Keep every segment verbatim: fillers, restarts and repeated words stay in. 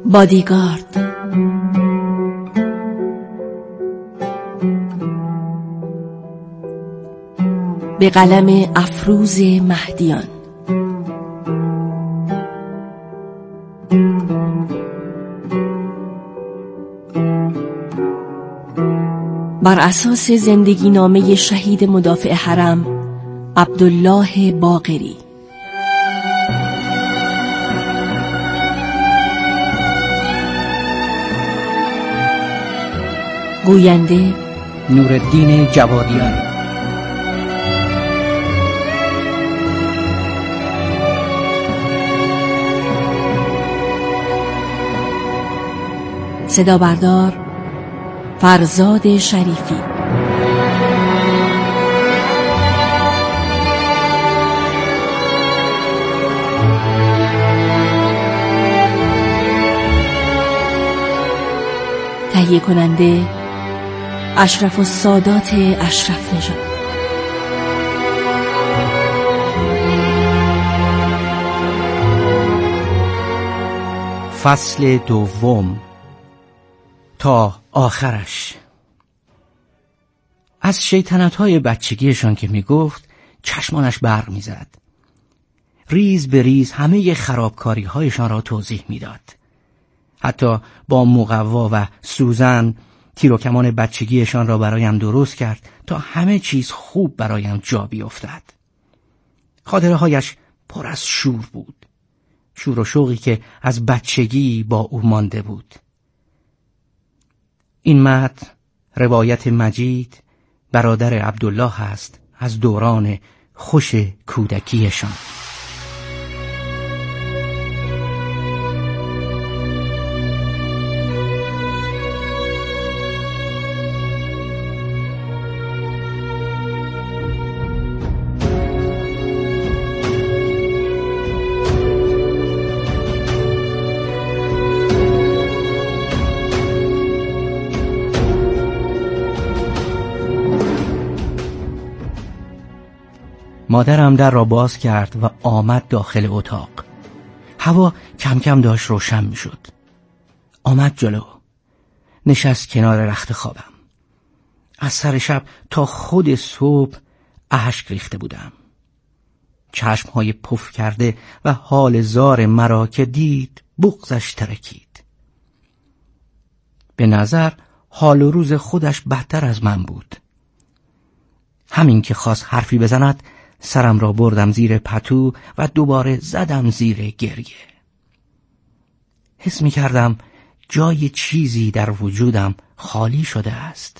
بادیگارد. به قلم افروز مهدیان. بر اساس زندگی نامه شهید مدافع حرم عبدالله باقری. گوینده نورالدین جوادیان. صدا بردار فرزاد شریفی. تهیه کننده اشرف السادات اشرف نژاد. فصل دوم، تا آخرش. از شیطنت‌های بچگیشان که میگفت چشمانش برق میزد. ریز به ریز همه خرابکاری‌هایشان را توضیح میداد. حتی با مقوا و سوزن تیر و کمان بچگیشان را برایم درست کرد تا همه چیز خوب برایم جا بیفتد. خاطره‌هایش پر از شور بود، شور و شوقی که از بچگی با او مانده بود. این متن روایت مجید برادر عبدالله است از دوران خوش کودکیشان. مادرم در را باز کرد و آمد داخل اتاق. هوا کم کم داشت روشن می شد. آمد جلو، نشست کنار رخت خوابم. از سر شب تا خود صبح اشک ریخته بودم. چشمهای پف کرده و حال زار مرا که دید بغضش ترکید. به نظر حال و روز خودش بدتر از من بود. همین که خواست حرفی بزند سرم را بردم زیر پتو و دوباره زدم زیر گریه. حس می کردم جای چیزی در وجودم خالی شده است.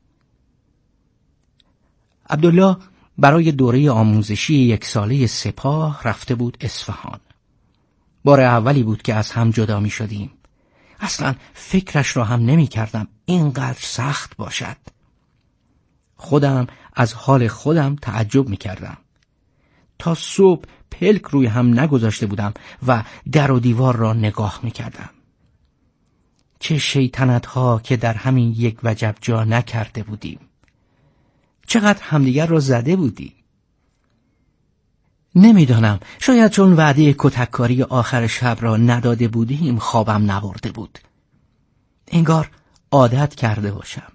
عبدالله برای دوره آموزشی یک ساله سپاه رفته بود اصفهان. بار اولی بود که از هم جدا می شدیم. اصلا فکرش را هم نمی کردم اینقدر سخت باشد. خودم از حال خودم تعجب می کردم. تا صبح پلک روی هم نگذاشته بودم و در و دیوار را نگاه می کردم. چه شیطنت ها که در همین یک وجب جا نکرده بودیم. چقدر همدیگر را زده بودیم. نمیدانم، شاید چون وعده کتککاری آخر شب را نداده بودیم خوابم نبرده بود. انگار عادت کرده باشم.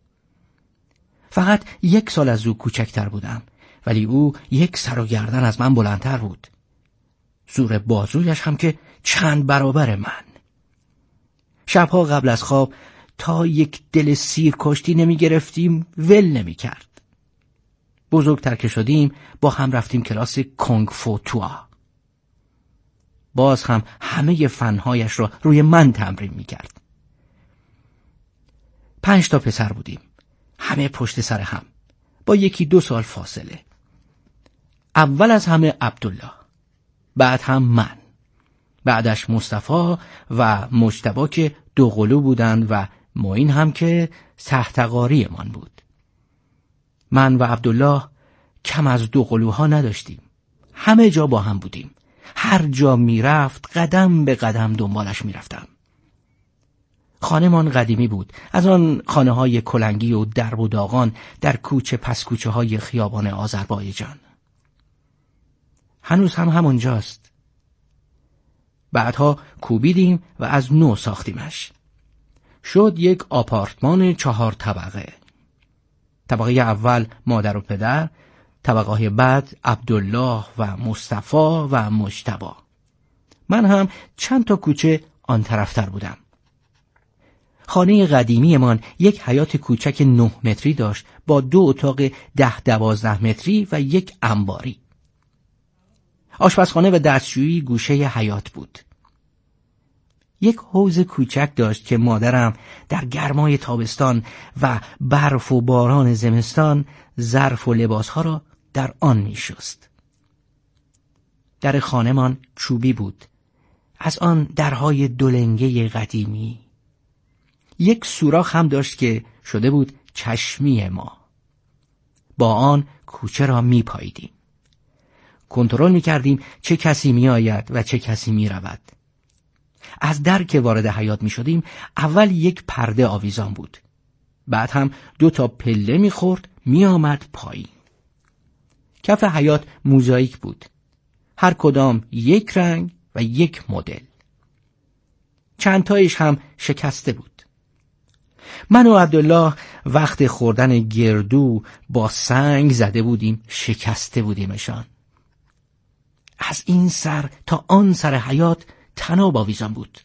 فقط یک سال از او کوچکتر بودم، ولی او یک سر و گردن از من بلندتر بود. زور بازویش هم که چند برابر من. شبها قبل از خواب تا یک دل سیر کشتی نمی گرفتیم ول نمی کرد. بزرگتر که شدیم با هم رفتیم کلاس کنگ فو توا. باز هم همه فنهایش را روی من تمرین می کرد. پنج تا پسر بودیم، همه پشت سر هم، با یکی دو سال فاصله. اول از همه عبدالله، بعد هم من، بعدش مصطفی و مجتبی که دو قلو بودند و معین هم که سهتقاری من بود. من و عبدالله کم از دو قلوها نداشتیم. همه جا با هم بودیم. هر جا می رفت قدم به قدم دنبالش می رفتم. خانه‌مان قدیمی بود، از آن خانه های کلنگی و درب و داغان در کوچه پس کوچه های خیابان آذربایجان. هنوز هم همونجاست. بعدها کوبیدیم و از نو ساختیمش. شد یک آپارتمان چهار طبقه. طبقه اول مادر و پدر، طبقه های بعد عبدالله و مصطفی و مجتبی. من هم چند تا کوچه آن طرفتر بودم. خانه قدیمی من یک حیاط کوچک نه متری داشت با دو اتاق ده دوازده متری و یک انباری. آشپزخانه و دستشویی گوشه حیاط بود. یک حوض کوچک داشت که مادرم در گرمای تابستان و برف و باران زمستان ظرف و لباسها را در آن می شست. در خانه‌مان چوبی بود، از آن درهای دولنگه قدیمی. یک سوراخ هم داشت که شده بود چشمی ما. با آن کوچه را می پاییدیم. کنترل می کردیم چه کسی می آید و چه کسی می رود. از در که وارد حیاط می شدیم اول یک پرده آویزان بود. بعد هم دو تا پله می خورد می آمد پایین. کف حیاط موزاییک بود. هر کدام یک رنگ و یک مدل. چند تایش هم شکسته بود. من و عبدالله وقت خوردن گردو با سنگ زده بودیم، شکسته بودیمشان. از این سر تا آن سر حیاط تناب آویزان بود.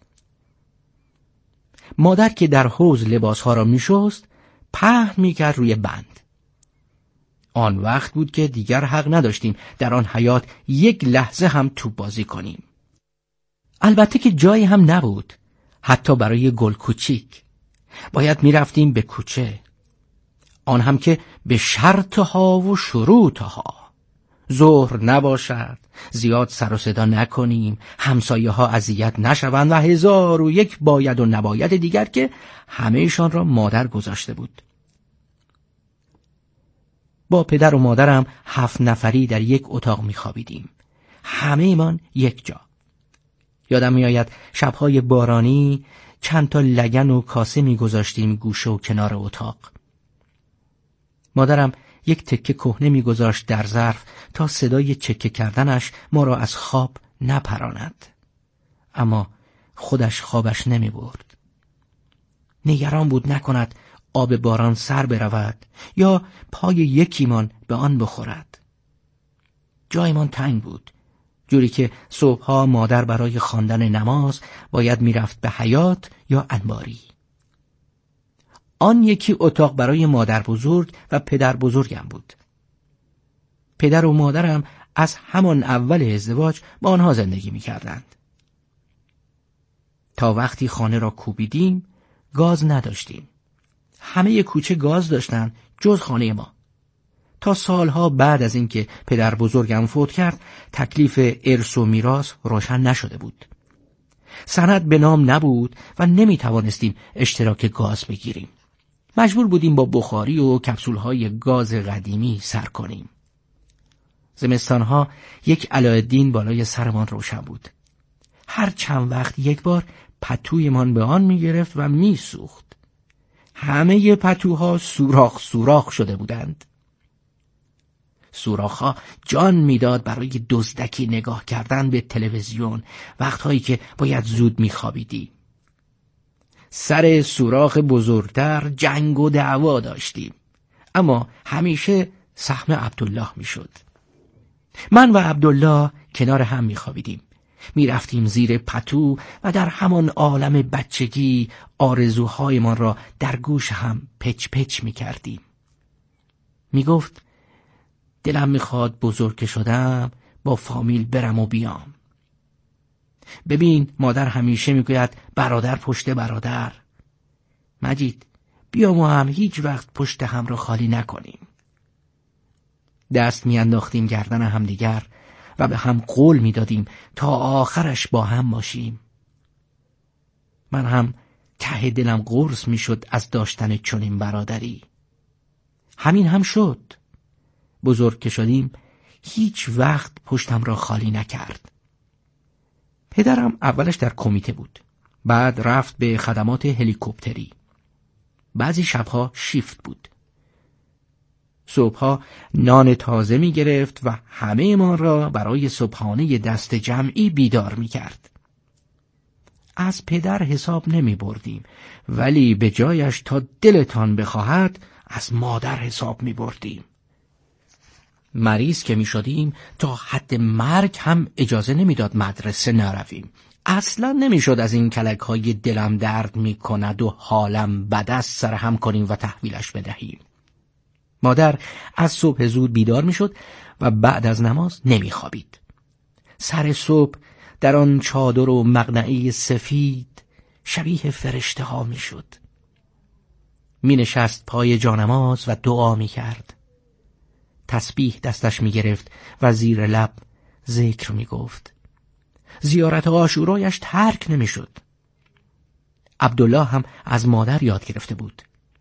مادر که در حوض لباسها را می شست پهن می کرد روی بند. آن وقت بود که دیگر حق نداشتیم در آن حیاط یک لحظه هم توپ بازی کنیم. البته که جایی هم نبود، حتی برای گل کوچیک. باید می رفتیم به کوچه. آن هم که به شرطها و شروطها. ظهر نباشد، زیاد سر و صدا نکنیم، همسایه ها اذیت نشوند و هزار و یک باید و نباید دیگر که همهشان را مادر گذاشته بود. با پدر و مادرم هفت نفری در یک اتاق می خوابیدیم. همه ایمان یک جا. یادم می آید شبهای بارانی چند تا لگن و کاسه می گذاشتیم گوشه و کنار اتاق. مادرم یک تکه کهنه می گذاشت در ظرف تا صدای چکه کردنش ما را از خواب نپراند. اما خودش خوابش نمی برد. نگران بود نکند آب باران سر برود یا پای یکیمان به آن بخورد. جایمان تنگ بود، جوری که صبحها مادر برای خواندن نماز باید میرفت به حیاط یا انباری. آن یکی اتاق برای مادر بزرگ و پدر بزرگم بود. پدر و مادرم از همان اول ازدواج با آنها زندگی میکردند. تا وقتی خانه را کوبیدیم گاز نداشتیم. همه کوچه گاز داشتن جز خانه ما. تا سالها بعد از اینکه پدر بزرگم فوت کرد تکلیف ارث و میراث روشن نشده بود. سند به نام نبود و نمی توانستیم اشتراک گاز بگیریم. مجبور بودیم با بخاری و کپسول‌های گاز قدیمی سر کنیم. زمستانها یک علاءالدین بالای سرمان روشن بود. هر چند وقت یک بار پتویمان به آن می گرفت و می سوخت. همه پتوها سوراخ سوراخ شده بودند. سوراخ‌ها جان میداد برای دزدکی نگاه کردن به تلویزیون وقتهایی که باید زود میخوابیدی. سر سوراخ بزرگتر جنگ و دعوا داشتیم، اما همیشه سهم عبدالله میشد. من و عبدالله کنار هم میخوابیدیم. میرفتیم زیر پتو و در همان عالم بچگی آرزوهایمان را در گوش هم پچ پچ میکردیم. میگفت دلم میخواد بزرگ که شدم با فامیل برم و بیام. ببین مادر همیشه میگوید برادر پشت برادر. مجید بیا ما هم هیچ وقت پشت هم را خالی نکنیم. دست میانداختیم گردن همدیگر و به هم قول میدادیم تا آخرش با هم باشیم. من هم ته دلم قرص میشد از داشتن چنین برادری. همین هم شد. بزرگ که شدیم هیچ وقت پشتم را خالی نکرد. پدرم اولش در کمیته بود، بعد رفت به خدمات هلیکوپتری. بعضی شبها شیفت بود. صبحها نان تازه می گرفت و همه ما را برای صبحانه دست جمعی بیدار می کرد. از پدر حساب نمی بردیم، ولی به جایش تا دلتان بخواهد از مادر حساب می بردیم. مریض که می شدیم تا حد مرگ هم اجازه نمی داد مدرسه نرویم. اصلا نمی شد از این کلک های دلم درد می کند و حالم بد است سر هم کنیم و تحویلش بدهیم. مادر از صبح زود بیدار می شد و بعد از نماز نمی خوابید. سر صبح در آن چادر و مقنعه سفید شبیه فرشته ها می شد. می نشست پای جانماز و دعا می کرد. تسبیح دستش می گرفت و زیر لب ذکر می گفت. زیارت عاشورایش ترک نمی شد. عبدالله هم از مادر یاد گرفته بود.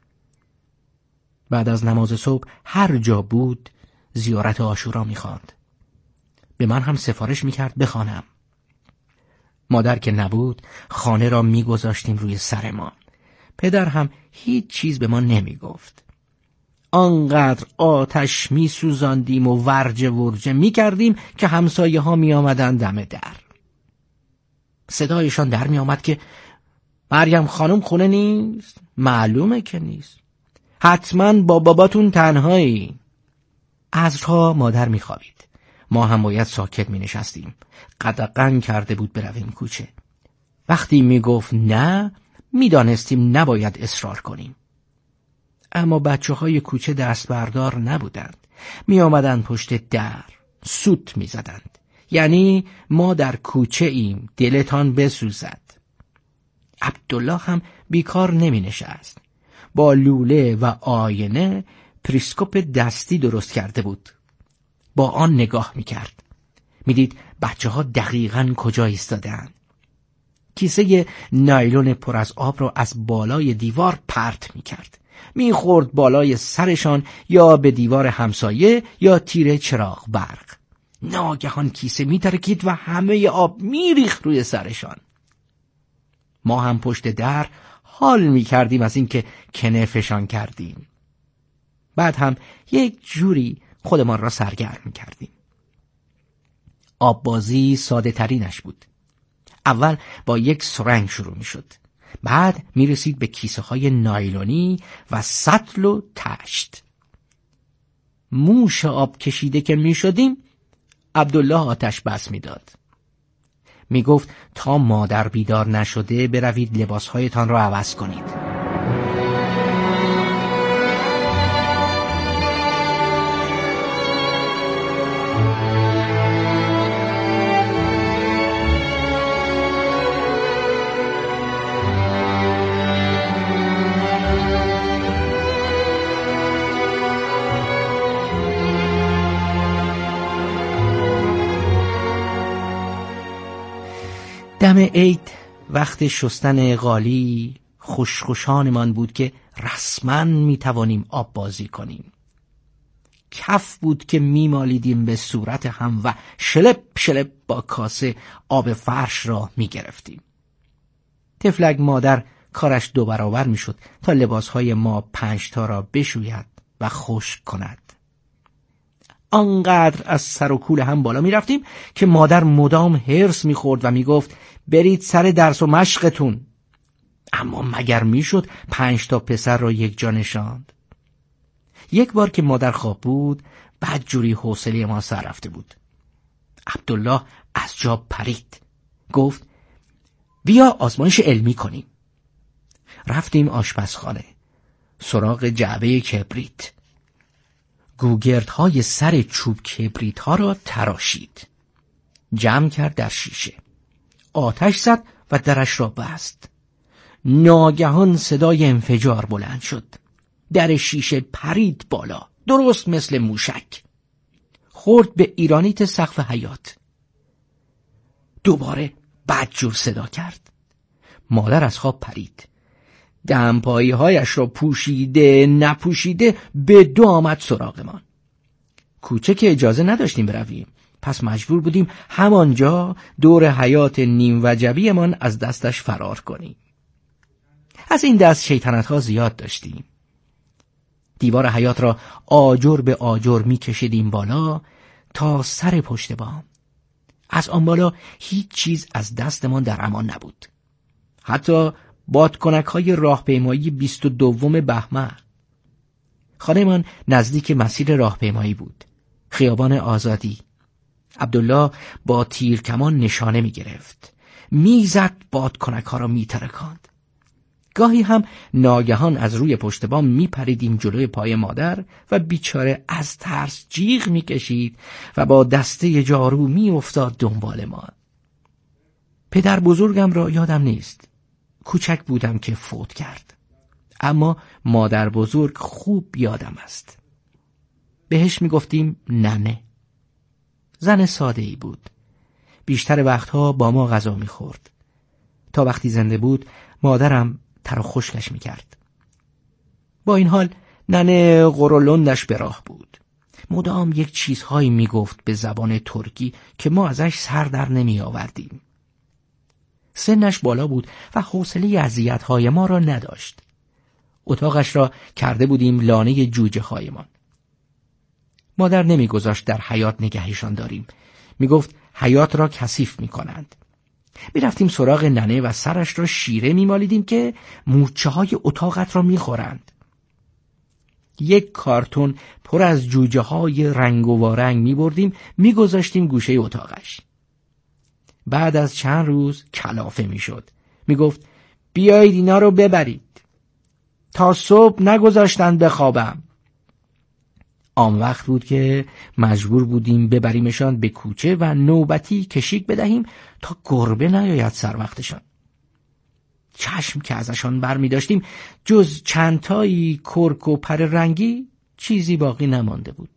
بعد از نماز صبح هر جا بود زیارت عاشورا می خواند. به من هم سفارش می کرد بخوانم. مادر که نبود خانه را می گذاشتیم روی سرمان. پدر هم هیچ چیز به ما نمی گفت. آنقدر آتش می سوزاندیم و ورجه ورجه می کردیم که همسایه ها می آمدن دم در. صدایشان در می آمد که مریم خانم خونه نیست؟ معلومه که نیست. حتما با باباتون تنهایی. عصرها مادر می خوابید. ما هم باید ساکت می نشستیم. قدغن کرده بود برویم کوچه. وقتی می گفت نه، می دانستیم نباید اصرار کنیم. اما بچه های کوچه دست بردار نبودند. می آمدند پشت در، سوت می زدند. یعنی ما در کوچه ایم، دلتان بسوزد. عبدالله هم بیکار نمی نشست. با لوله و آینه پریسکوپ دستی درست کرده بود. با آن نگاه می کرد. می دید بچه ها دقیقاً کجا ایستادند. کیسه نایلون پر از آب را از بالای دیوار پرت می کرد. می خورد بالای سرشان یا به دیوار همسایه یا تیر چراغ برق. ناگهان کیسه می ترکید و همه آب می ریخت روی سرشان. ما هم پشت در حال می کردیم از اینکه کنفشان کردیم. بعد هم یک جوری خودمان را سرگرم می کردیم. آب بازی ساده ترینش بود. اول با یک سرنگ شروع می شد. بعد می رسید به کیسه های نایلونی و سطل و تشت. موش آب کشیده که می شدیم عبدالله آتش بس می داد. می گفت تا مادر بیدار نشده بروید لباسهایتان را عوض کنید. دم عید وقت شستن قالی خوشخوشانمان بود که رسما می توانیم آب بازی کنیم. کف بود که می مالیدیم به صورت هم و شلپ شلپ با کاسه آب فرش را می گرفتیم. تفلک مادر کارش دو برابر می شد تا لباسهای ما پنج تا را بشوید و خشک کند. آنقدر از سر و کول هم بالا می رفتیم که مادر مدام هرس می خورد و می گفت برید سر درس و مشقتون. اما مگر می شد پنج تا پسر را یک جا نشاند؟ یک بار که مادر خواب بود بعد جوری حوصله ما سر رفته بود. عبدالله از جا پرید. گفت بیا آزمایش علمی کنیم. رفتیم آشپزخانه سراغ جعبه کبریت. گوگردهای سر چوب کبریت ها را تراشید. جمع کرد در شیشه. آتش زد و درش را بست. ناگهان صدای انفجار بلند شد. در شیشه پرید بالا، درست مثل موشک. خورد به ایرانیت سقف حیاط. دوباره بدجور صدا کرد. مادر از خواب پرید. دمپایی هایش را پوشیده نپوشیده به دو آمد سراغمان. کوچه که اجازه نداشتیم برویم، پس مجبور بودیم همانجا دور حیات نیم وجبی من از دستش فرار کنیم. از این دست شیطنت ها زیاد داشتیم. دیوار حیات را آجر به آجر می کشیدیم بالا تا سر پشت بام. از آن بالا هیچ چیز از دستمان در امان نبود. حتی بادکنک های راهپیمایی بیست و دوم بهمن. خانه من نزدیک مسیر راهپیمایی بود، خیابان آزادی. عبدالله با تیر کمان نشانه می گرفت، می زد، بادکنک ها را می ترکاند. گاهی هم ناگهان از روی پشت بام می پریدیم جلوی پای مادر و بیچاره از ترس جیغ می کشید و با دسته جارو می افتاد دنبال ما. پدر بزرگم را یادم نیست، کوچک بودم که فوت کرد، اما مادر بزرگ خوب یادم است. بهش می گفتیم ننه. زن ساده ای بود، بیشتر وقتها با ما غذا می خورد. تا وقتی زنده بود مادرم تر و خشکش می کرد. با این حال ننه قرولندش به راه بود. مدام یک چیزهایی می گفت به زبان ترکی که ما ازش سر در نمی آوردیم. سنش بالا بود و حوصله اذیت‌های ما را نداشت. اتاقش را کرده بودیم لانه جوجه هایمان. مادر نمی گذاشت در حیاط نگهشان داریم. می گفت حیاط را کثیف می کنند. می رفتیم سراغ ننه و سرش را شیره می مالیدیم که مورچه های اتاقت را می خورند. یک کارتون پر از جوجه های رنگ و وارنگ می بردیم، می گذاشتیم گوشه اتاقش. بعد از چند روز کلافه می شد. می گفت بیایید اینا رو ببرید. تا صبح نگذاشتن بخوابم. آن وقت بود که مجبور بودیم ببریمشان به کوچه و نوبتی کشیک بدهیم تا گربه نیاید سر وقتشان. چشم که ازشان بر می داشتیم جز چندتایی کرک و پر رنگی چیزی باقی نمانده بود.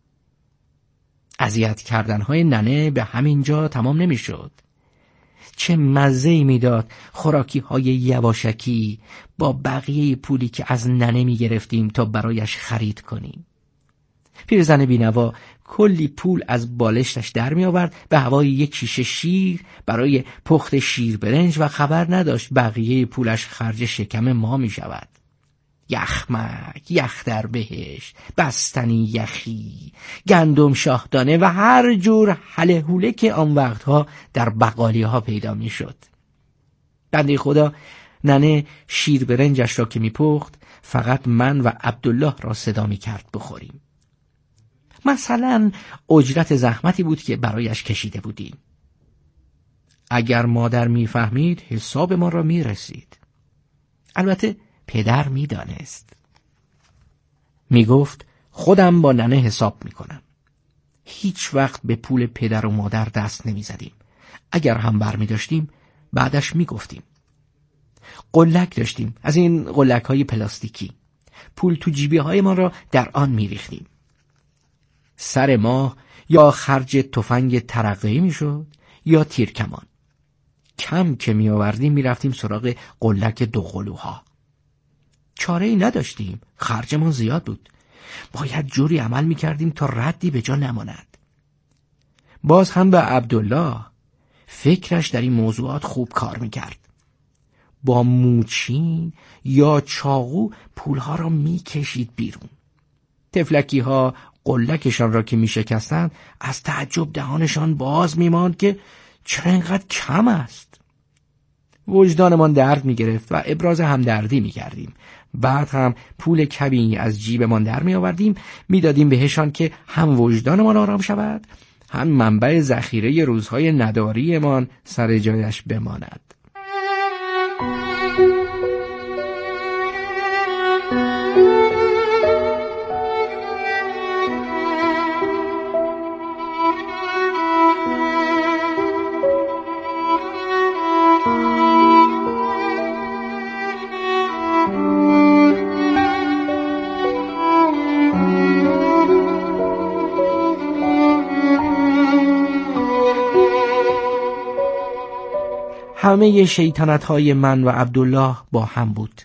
اذیت کردنهای ننه به همین جا تمام نمی شد. چه مزه‌ای میداد خوراکی های یواشکی با بقیه پولی که از ننه می گرفتیم تا برایش خرید کنیم. پیرزن بینوا کلی پول از بالشتش در می آورد به هوای یک شیشه شیر برای پخت شیر برنج و خبر نداشت بقیه پولش خرج شکم ما می شود. یخمک، یخ در بهش، بستنی یخی، گندم شاهدانه و هر جور حله حوله که آن وقتها در بقالی ها پیدا می شد. بنده خدا ننه شیر برنجش را که می پخت فقط من و عبدالله را صدا می کرد بخوریم. مثلا اجرت زحمتی بود که برایش کشیده بودیم. اگر مادر می فهمید حساب ما را می رسید. البته پدر می دانست. می گفت خودم با ننه حساب می کنم. هیچ وقت به پول پدر و مادر دست نمی زدیم. اگر هم بر می داشتیم بعدش می گفتیم. قلک داشتیم، از این قلک های پلاستیکی. پول تو جیبی های ما را در آن می ریختیم. سر ماه یا خرج تفنگ ترقه‌ای می شد یا تیرکمان. کم که می آوردیم می رفتیم سراغ قلک دوقلوها. چاره ای نداشتیم، خرجمون زیاد بود. باید جوری عمل می کردیم تا ردی به جا نماند. باز هم به عبدالله، فکرش در این موضوعات خوب کار می کرد. با موچین یا چاقو پولها را می کشید بیرون. تفلکی ها قلکشان را که می شکستند از تعجب دهانشان باز می ماند که چرا اینقدر کم است. وجدانمان درد می گرفت و ابراز همدردی می کردیم. بعد هم پول کمی از جیبمان در می آوردیم، می دادیم بهشان که هم وجدانمان آرام شود، هم منبع ذخیره روزهای نداریمان سر جایش بماند. همه شیطنت‌های من و عبدالله با هم بود.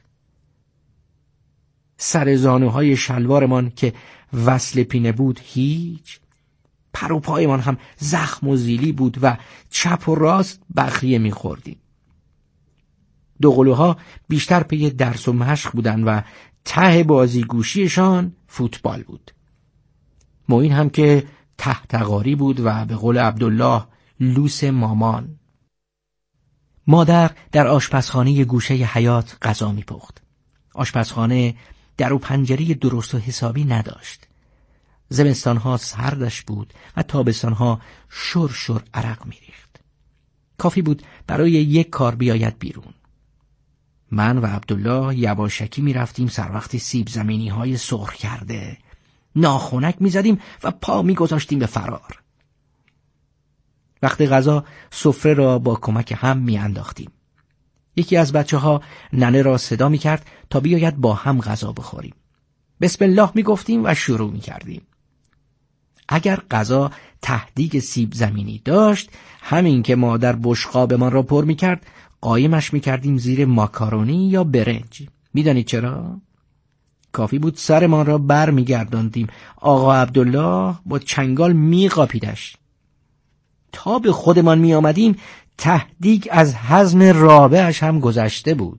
سر زانوهای شلوارمان که وصل پینه بود هیچ، پر و پایمان هم زخم و زیلی بود و چپ و راست بخیه می‌خوردیم. دوقلوها بیشتر پی درس و مشق بودن و ته بازیگوشیشان فوتبال بود. معین هم که تحتقاری بود و به قول عبدالله لوس مامان. مادر در آشپزخانه گوشه حیاط غذا می‌پخت. آشپزخانه در و پنجره درست و حسابی نداشت. زمستانها سردش بود و تابستانها شر شر عرق می‌ریخت. کافی بود برای یک کار بیاید بیرون. من و عبدالله یواشکی می‌رفتیم سر وقت سیب زمینی‌های سرخ کرده، ناخنک می‌زدیم و پا می‌گذاشتیم به فرار. وقت غذا سفره را با کمک هم می‌انداختیم. یکی از بچه‌ها ننه را صدا می‌کرد تا بیاید با هم غذا بخوریم. بسم الله می‌گفتیم و شروع می‌کردیم. اگر غذا تهدیگ سیب زمینی داشت، همین که مادر بشقابمان را پر می‌کرد، قایمش می‌کردیم زیر ماکارونی یا برنج. می‌دانید چرا؟ کافی بود سرمان را بر می‌گرداندیم، آقا عبدالله با چنگال می‌قاپیدش. تا به خودمان می آمدیم تهدیگ از هضم رابعش هم گذشته بود.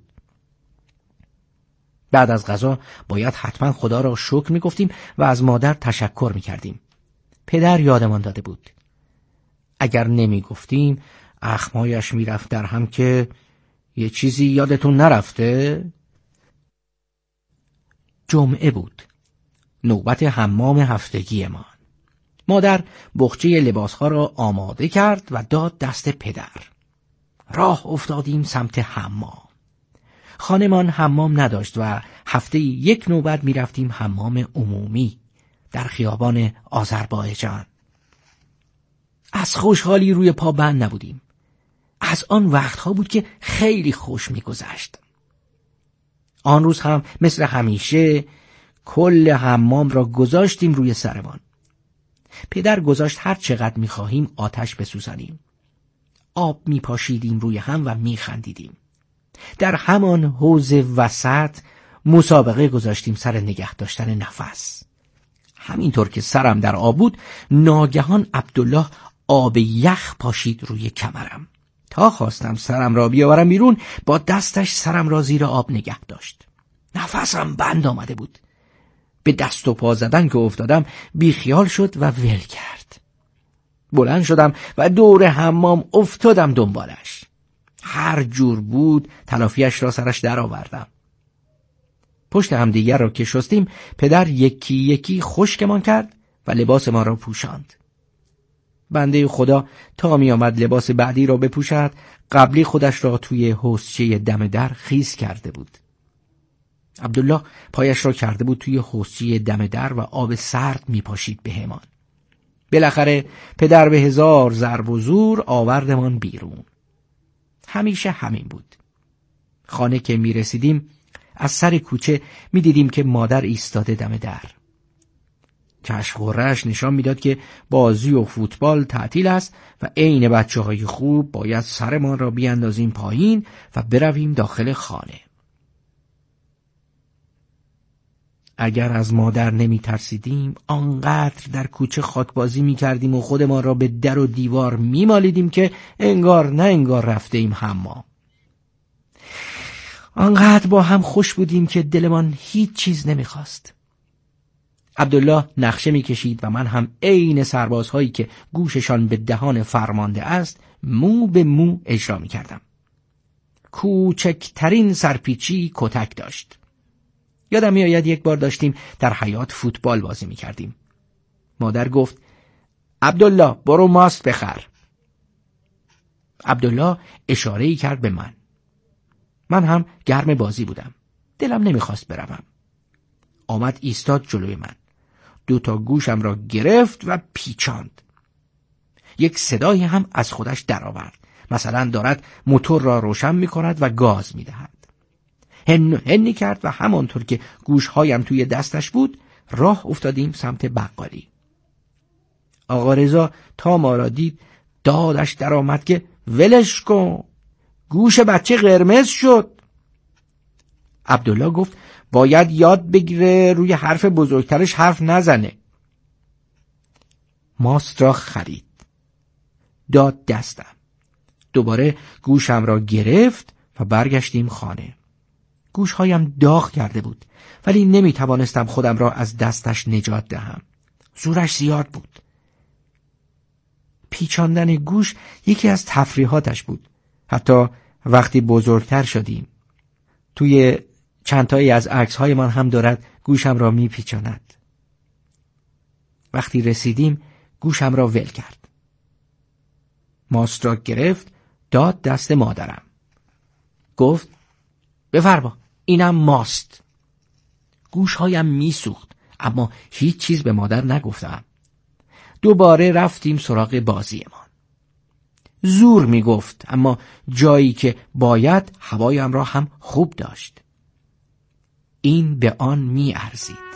بعد از غذا باید حتما خدا را شکر می گفتیم و از مادر تشکر می کردیم. پدر یادمان داده بود. اگر نمی گفتیم اخمایش می رفت در هم که یه چیزی یادتون نرفته؟ جمعه بود. نوبت حمام هفتگی ما. مادر بخچه لباسها را آماده کرد و داد دست پدر. راه افتادیم سمت حمام. خانمان حمام نداشت و هفته یک نوبت می رفتیم حمام عمومی در خیابان آذربایجان. از خوشحالی روی پا بند نبودیم. از آن وقتها بود که خیلی خوش می گذشت. آن روز هم مثل همیشه کل حمام را گذاشتیم روی سرمان. پدر گذاشت هر چقدر می‌خواهیم آتش بسوزانیم. آب می‌پاشیدیم روی هم و می‌خندیدیم. در همان حوض وسط مسابقه گذاشتیم سر نگه داشتن نفس. همینطور که سرم در آب بود، ناگهان عبدالله آب یخ پاشید روی کمرم. تا خواستم سرم را بیاورم بیرون، با دستش سرم را زیر آب نگه داشت. نفسم بند آمده بود. به دست و پا زدن که افتادم بیخیال شد و ول کرد. بلند شدم و دور حمام افتادم دنبالش. هر جور بود تلافیش را سرش در آوردم. پشت هم دیگر را که شستیم، پدر یکی یکی خشکمان کرد و لباس ما را پوشاند. بنده خدا تا می آمد لباس بعدی را بپوشد، قبلی خودش را توی حوضچه دم در خیس کرده بود. عبدالله پایش را کرده بود توی حوضچه دم در و آب سرد می پاشید به همان. بالاخره پدر به هزار ضرب و زور آوردمان بیرون. همیشه همین بود. خانه که می رسیدیم از سر کوچه می دیدیم که مادر ایستاده دم در. کشف غره‌اش نشان میداد که بازی و فوتبال تعطیل است و عین بچه‌های خوب باید سرمان را بیاندازیم پایین و برویم داخل خانه. اگر از مادر نمی ترسیدیم آنقدر در کوچه خاکبازی می کردیم و خودمان را به در و دیوار می مالیدیم که انگار نه انگار رفته ایم حمام. آنقدر با هم خوش بودیم که دلمان هیچ چیز نمی خواست. عبدالله نقشه می کشید و من هم عین سربازهایی که گوششان به دهان فرمانده است مو به مو اجرا می کردم. کوچکترین سرپیچی کتک داشت. یادم می آید یک بار داشتیم در حیاط فوتبال بازی می کردیم. مادر گفت عبدالله برو ماست بخر. عبدالله اشاره‌ای کرد به من. من هم گرم بازی بودم. دلم نمی خواست بروم. آمد ایستاد جلوی من. دو تا گوشم را گرفت و پیچاند. یک صدایی هم از خودش درآورد. مثلا دارد موتور را روشن می کند و گاز می دهد. هن هنی کرد و همانطور که گوشهایم توی دستش بود راه افتادیم سمت بقالی. آقا رضا تا ما را دید دادش در آمد که ولش کن، گوش بچه قرمز شد. عبدالله گفت باید یاد بگیره روی حرف بزرگترش حرف نزنه. ماست را خرید، داد دستم. دوباره گوشم را گرفت و برگشتیم خانه. گوشهایم داغ کرده بود ولی نمی توانستم خودم را از دستش نجات دهم. زورش زیاد بود. پیچاندن گوش یکی از تفریحاتش بود. حتی وقتی بزرگتر شدیم. توی چندتایی از عکس‌های من هم دارد گوشم را میپیچاند. وقتی رسیدیم گوشم را ول کرد. ماست را گرفت داد دست مادرم. گفت بفرما اینم ماست. گوشهایم میسوخت اما هیچ چیز به مادر نگفتم. دوباره رفتیم سراغ بازیمان. زور میگفت اما جایی که باید هوایم را هم خوب داشت. این به آن میارزید.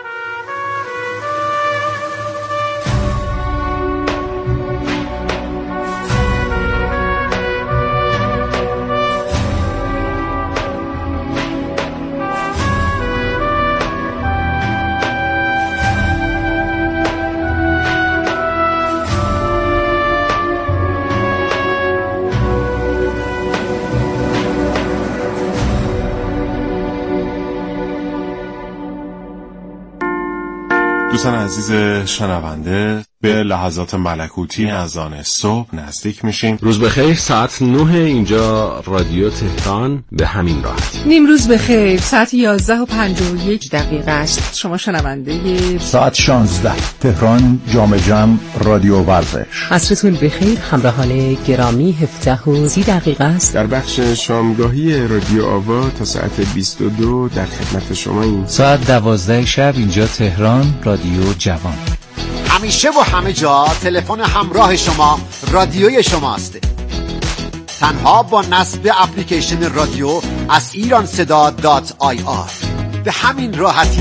دوستان عزیز شنونده، به لحظات ملکوتی از آن صبح نزدیک میشیم. روز بخیر، ساعت نه اینجا رادیو تهران، به همین راحتی. نیم روز بخیر، ساعت یازده و پنجاه و یک دقیقه است. شما شنونده ساعت شانزده تهران جام جم رادیو ورزش. عصرتون بخیر، همراهان گرامی، هفده و سی دقیقه است. در بخش شامگاهی رادیو آوا تا ساعت بیست و دو در خدمت شما این ساعت دوازده شب اینجا تهران رادیو جوان. همیشه و همه جا تلفن همراه شما رادیوی شماست. تنها با نصب اپلیکیشن رادیو از ایران صدا دات آی آر به همین راحتی.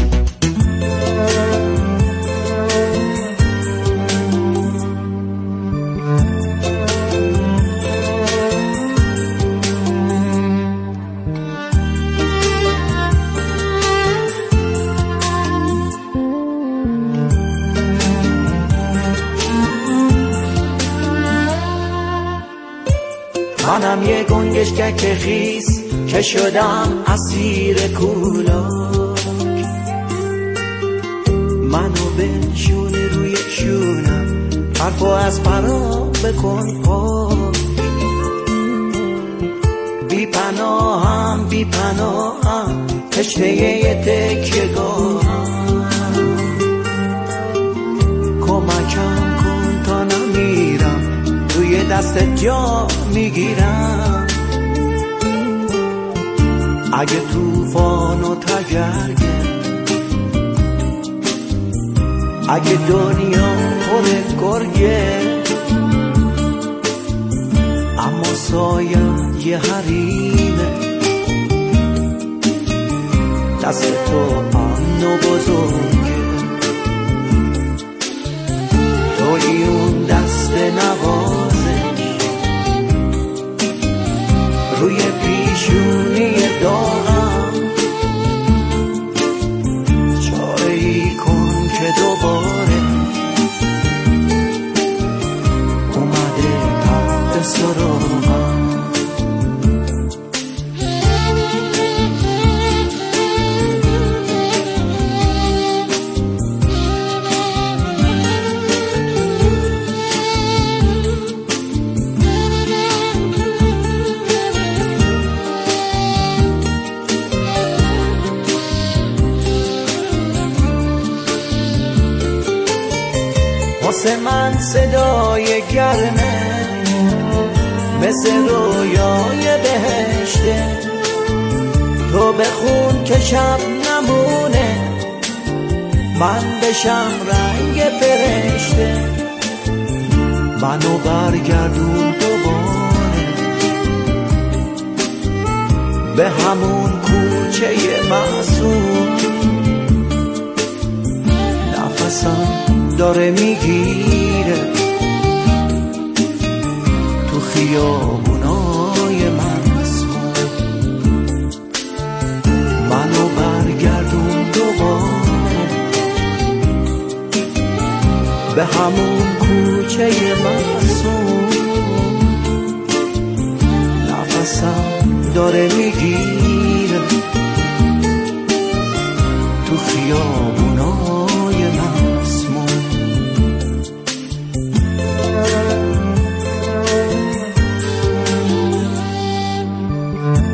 منم یه گنگشکک خیس که شدم اسیر کولاک، منو بنشون روی شونم، حرفو از پرام بکن پاک. بی پناهم بی پناهم تشنه یه تکیه‌گاهم، کمکم کن تا نمیرم توی دست جا میگیرم. اگه توفان و تگرگه، اگه دنیا پر گرگه، اما سایم یه حریمه، دست تو امن و بزرگه، توی اون دست نوازه روی پیشونی داغم، چاره ای کن که دوباره اومده تحت سراغم. واسه من صدای گرمه، مثل رویای بهشته، تو بخون که شب نمونه، من بشم رنگ فرشته، منو برگردون دوباره به همون کوچه معصوم. نفسم داره میگیره تو خیابونای مسموم، منو برگردون دوباره به همون کوچه معصوم. نفسم داره میگیره تو خیابون